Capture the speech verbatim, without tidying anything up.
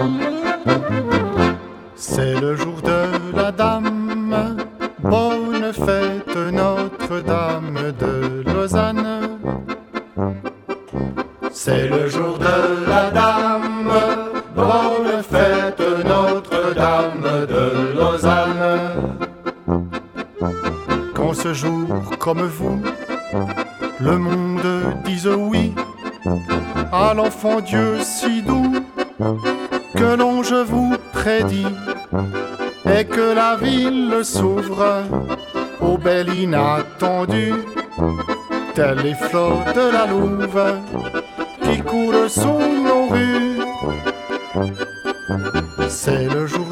C'est le jour de la dame, bonne fête Notre-Dame de Lausanne. C'est le jour de la dame, bonne fête Notre-Dame de Lausanne. Qu'en ce jour comme vous, le monde dise oui à l'enfant Dieu si doux que l'ange vous prédit, et que la ville s'ouvre aux belles inattendues, tels les flots de la Louve qui coulent sous nos rues. C'est le jour